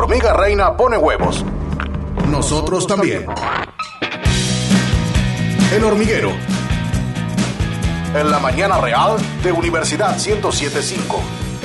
hormiga reina pone huevos. Nosotros también. El Hormiguero. En la mañana real de Universidad 107.5.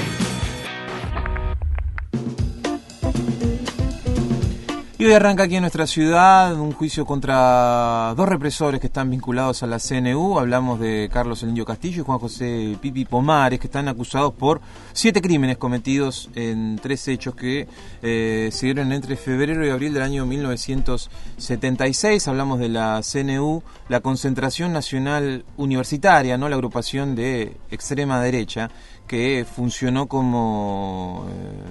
Y hoy arranca aquí en nuestra ciudad un juicio contra dos represores que están vinculados a la CNU. Hablamos de Carlos El Indio Castillo y Juan José Pipi Pomares, que están acusados por 7 crímenes cometidos en 3 hechos que se dieron entre febrero y abril del año 1976. Hablamos de la CNU, la Concentración Nacional Universitaria, ¿no? La agrupación de extrema derecha que funcionó como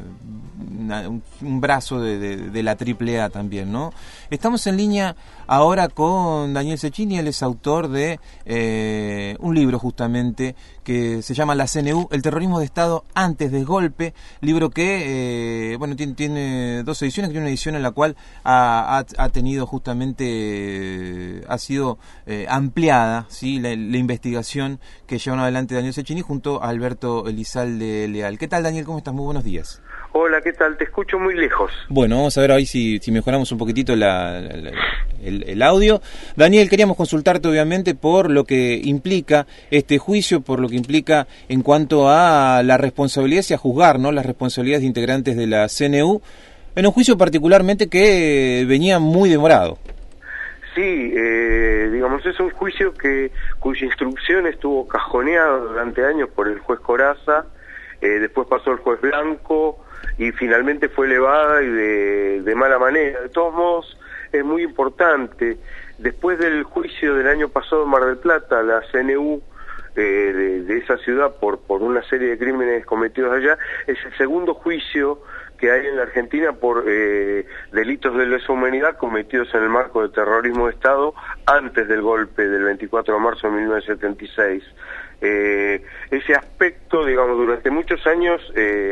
un brazo de la AAA también, ¿no? Estamos en línea ahora con Daniel Cecchini. Él es autor de un libro justamente que se llama La CNU, el terrorismo de Estado antes del golpe, libro que tiene 2 ediciones, que tiene una edición en la cual ha tenido justamente, ha sido ampliada, ¿sí? la investigación que llevaron adelante Daniel Cecchini junto a Alberto Elizalde Leal. ¿Qué tal, Daniel? ¿Cómo estás? Muy buenos días. Hola, ¿qué tal? Te escucho muy lejos. Bueno, vamos a ver ahí si mejoramos un poquitito el audio. Daniel, queríamos consultarte obviamente por lo que implica este juicio, por lo que implica en cuanto a la responsabilidad y a juzgar, ¿no?, las responsabilidades de integrantes de la CNU, en un juicio particularmente que venía muy demorado. Sí, digamos, es un juicio cuya instrucción estuvo cajoneada durante años por el juez Corazza, después pasó el juez Blanco y finalmente fue elevada y de mala manera. De todos modos, es muy importante. Después del juicio del año pasado en Mar del Plata, la CNU de esa ciudad por una serie de crímenes cometidos allá, es el segundo juicio que hay en la Argentina por delitos de lesa humanidad cometidos en el marco de terrorismo de Estado antes del golpe del 24 de marzo de 1976. Ese aspecto, digamos, durante muchos años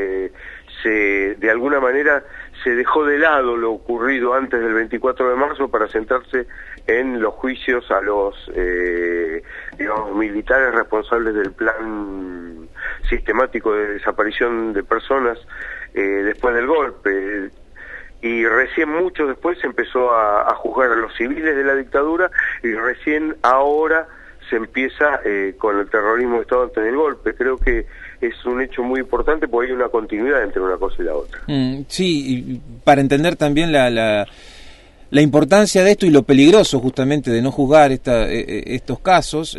de alguna manera se dejó de lado lo ocurrido antes del 24 de marzo para centrarse en los juicios a los militares responsables del plan sistemático de desaparición de personas después del golpe. Y recién mucho después se empezó a juzgar a los civiles de la dictadura, y recién ahora se empieza con el terrorismo de Estado antes del golpe. Creo que es un hecho muy importante porque hay una continuidad entre una cosa y la otra. Sí, y para entender también la importancia de esto y lo peligroso justamente de no juzgar estos casos,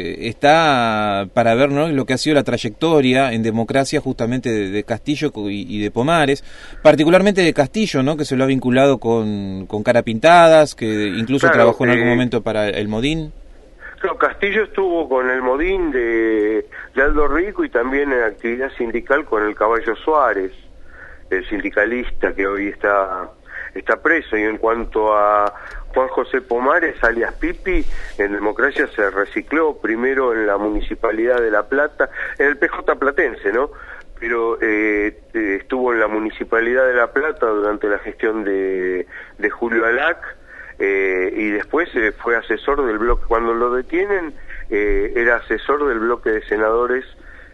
está para ver, ¿no?, lo que ha sido la trayectoria en democracia justamente de Castillo y de Pomares, particularmente de Castillo, ¿no?, que se lo ha vinculado con Cara Pintadas, que incluso trabajó en algún momento para el Modín. Claro, Castillo estuvo con el Modín de Aldo Rico y también en actividad sindical con el Caballo Suárez, el sindicalista que hoy está preso. Y en cuanto a Juan José Pomares, alias Pipi, en democracia se recicló primero en la Municipalidad de La Plata, en el PJ platense, ¿no? Pero estuvo en la Municipalidad de La Plata durante la gestión de Julio Alac, y después fue asesor del bloque. Cuando lo detienen, era asesor del bloque de senadores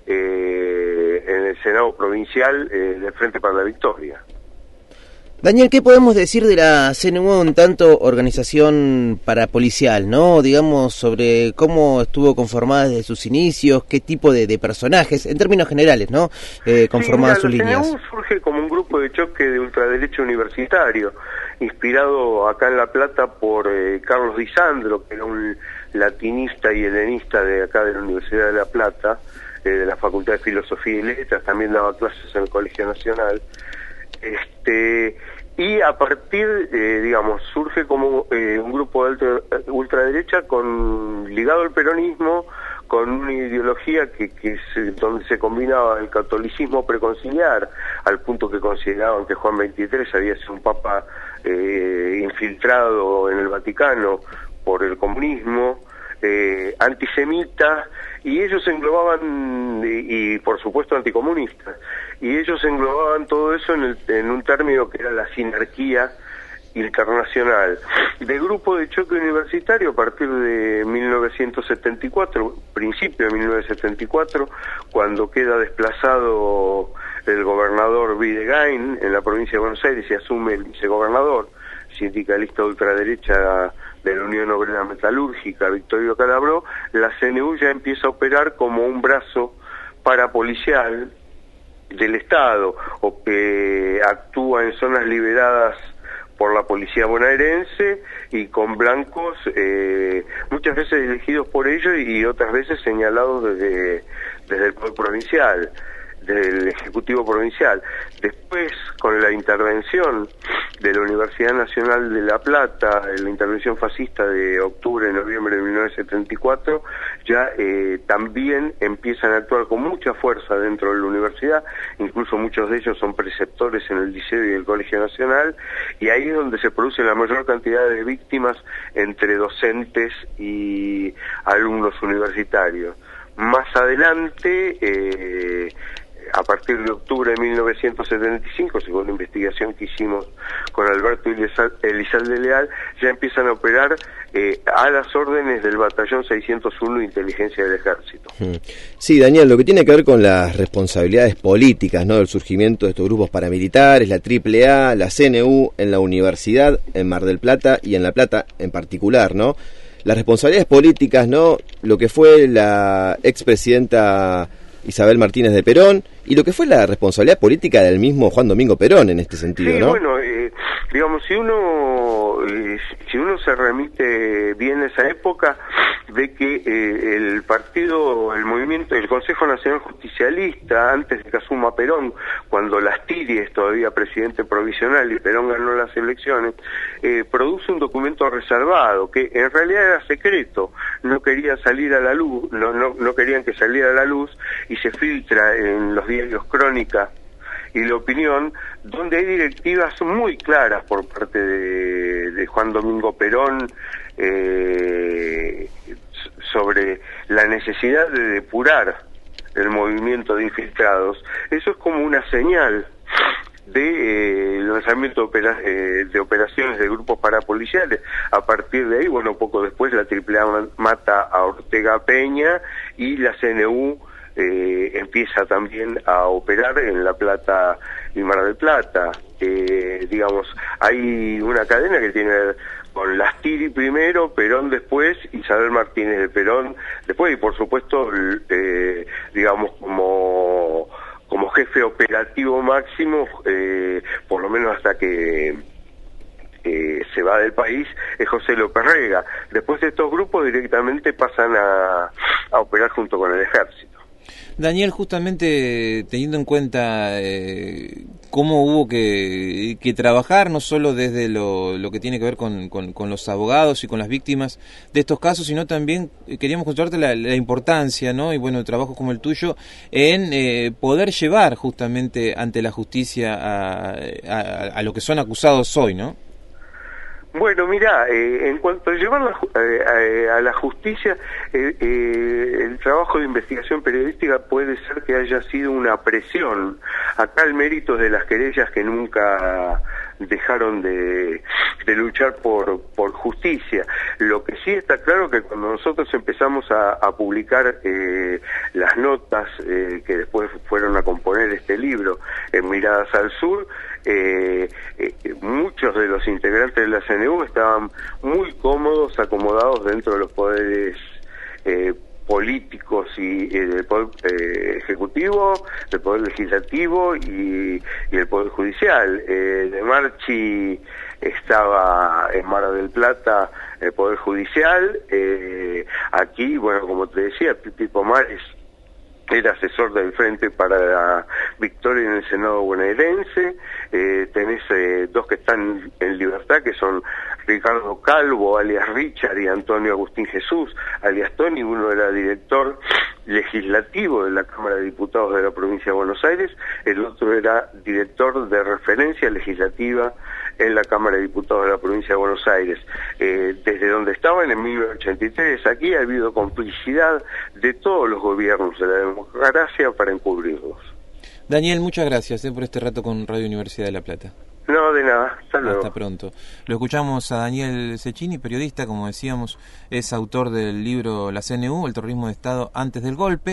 en el Senado Provincial del Frente para la Victoria. Daniel, ¿qué podemos decir de la CNU en tanto organización parapolicial, ¿no? Digamos, sobre cómo estuvo conformada desde sus inicios, qué tipo de personajes, en términos generales, ¿no? Conformadas sus líneas. La CNU surge como un grupo de choque de ultraderecha universitario, inspirado acá en La Plata por Carlos Di Sandro, que era un latinista y helenista de acá de la Universidad de La Plata, de la Facultad de Filosofía y Letras, también daba clases en el Colegio Nacional. Y a partir, surge como un grupo de ultraderecha ligado al peronismo, con una ideología donde se combinaba el catolicismo preconciliar, al punto que consideraban que Juan XXIII había sido un papa infiltrado en el Vaticano por el comunismo, antisemita, y ellos englobaban, y por supuesto anticomunistas, y ellos englobaban todo eso en un término que era la sinarquía internacional. De grupo de choque universitario a partir de 1974, principio de 1974, cuando queda desplazado del gobernador Videgain en la provincia de Buenos Aires y asume el vicegobernador, sindicalista ultraderecha de la Unión Obrera Metalúrgica, Victorio Calabró, la CNU ya empieza a operar como un brazo parapolicial del Estado, o que actúa en zonas liberadas por la policía bonaerense y con blancos muchas veces elegidos por ellos y otras veces señalados desde el poder provincial, del Ejecutivo Provincial. Después, con la intervención de la Universidad Nacional de La Plata, la intervención fascista de octubre-noviembre de 1974, ya también empiezan a actuar con mucha fuerza dentro de la universidad, incluso muchos de ellos son preceptores en el Liceo y el Colegio Nacional, y ahí es donde se produce la mayor cantidad de víctimas entre docentes y alumnos universitarios. Más adelante, a partir de octubre de 1975, según la investigación que hicimos con Alberto Elizalde Leal, ya empiezan a operar a las órdenes del Batallón 601 de Inteligencia del Ejército. Sí, Daniel, lo que tiene que ver con las responsabilidades políticas, ¿no?, del surgimiento de estos grupos paramilitares, la AAA, la CNU, en la universidad, en Mar del Plata y en La Plata en particular, ¿no? Las responsabilidades políticas, ¿no?, lo que fue la expresidenta Isabel Martínez de Perón y lo que fue la responsabilidad política del mismo Juan Domingo Perón en este sentido, sí, ¿no? Bueno, digamos, si uno se remite bien a esa época, ve que el partido, el movimiento, el Consejo Nacional Justicialista, antes de que asuma Perón, cuando Lastiri es todavía presidente provisional y Perón ganó las elecciones, produce un documento reservado que en realidad era secreto, no quería salir a la luz, no querían que saliera a la luz, y se filtra en los diarios Crónica y La Opinión, donde hay directivas muy claras por parte de Juan Domingo Perón sobre la necesidad de depurar el movimiento de infiltrados. Eso es como una señal de lanzamiento de operaciones de grupos parapoliciales. A partir de ahí, bueno, poco después la AAA mata a Ortega Peña y la CNU empieza también a operar en La Plata y Mar del Plata. Digamos, hay una cadena que tiene con Lastiri primero, Perón después, Isabel Martínez de Perón después, y por supuesto, digamos, como jefe operativo máximo, por lo menos hasta que se va del país, es José López Rega. Después de estos grupos directamente pasan a operar junto con el ejército. Daniel, justamente teniendo en cuenta cómo hubo que trabajar, no solo desde lo que tiene que ver con los abogados y con las víctimas de estos casos, sino también queríamos consultarte la importancia, ¿no?, y bueno, trabajos como el tuyo, en poder llevar justamente ante la justicia a lo que son acusados hoy, ¿no? Bueno, mira, en cuanto a llevar a la justicia, el trabajo de investigación periodística puede ser que haya sido una presión. Acá el mérito de las querellas que nunca dejaron de luchar por justicia. Lo que sí está claro que cuando nosotros empezamos a publicar las notas que después fueron a componer este libro, en Miradas al Sur, muchos de los integrantes de la CNU estaban muy cómodos, acomodados dentro de los poderes políticos y del poder ejecutivo, del poder legislativo y el poder judicial. De Marchi estaba en Mar del Plata el poder judicial. Aquí, bueno, como te decía, Pipi Pomares era asesor del Frente para la Victoria en el Senado bonaerense. Tenés dos que están en libertad, que son Ricardo Calvo, alias Richard, y Antonio Agustín Jesús, alias Tony. Uno era director legislativo de la Cámara de Diputados de la provincia de Buenos Aires, el otro era director de referencia legislativa en la Cámara de Diputados de la provincia de Buenos Aires. Desde donde estaban en 1983, aquí ha habido complicidad de todos los gobiernos de la democracia para encubrirlos. Daniel, muchas gracias por este rato con Radio Universidad de La Plata. No, de nada. Hasta luego. Hasta pronto. Lo escuchamos a Daniel Cecchini, periodista, como decíamos, es autor del libro La CNU, el terrorismo de Estado antes del golpe,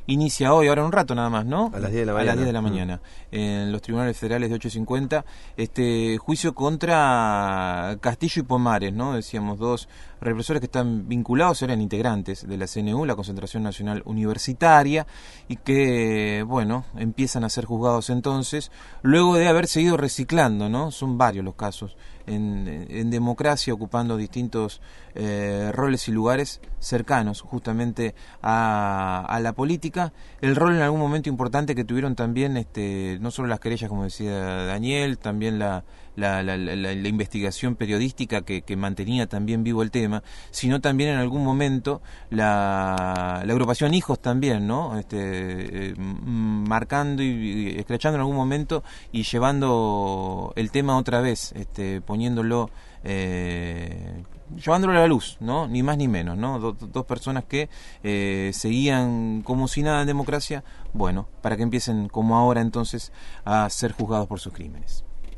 inicia hoy, ahora en un rato nada más, ¿no? A las 10 de la mañana. A las 10 de la mañana, en los tribunales federales de 8:50, este juicio contra Castillo y Pomares, ¿no? Decíamos, dos represores que están vinculados, eran integrantes de la CNU, la Concentración Nacional Universitaria, y que, bueno, empiezan a ser juzgados entonces, luego de haber seguido reciclando, ¿no? Son varios los casos en democracia, ocupando distintos roles y lugares cercanos justamente a la política. El rol en algún momento importante que tuvieron también, no solo las querellas, como decía Daniel, también la investigación periodística que mantenía también vivo el tema, sino también en algún momento la agrupación Hijos también, ¿no? Marcando y escrachando en algún momento y llevando el tema otra vez, poniéndolo, llevándolo a la luz, ¿no? Ni más ni menos, ¿no? Dos personas que seguían como si nada en democracia, bueno, para que empiecen como ahora entonces a ser juzgados por sus crímenes.